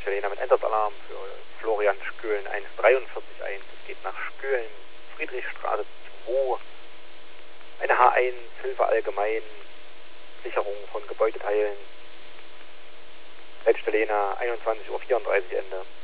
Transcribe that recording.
Helena mit Einsatzalarm für Florian Schkölen 143 ein. Es geht nach Schkölen, Friedrichstraße 2. Eine H1, Hilfe allgemein, Sicherung von Gebäudeteilen. Leitstelle Helena 21:34 Uhr Ende.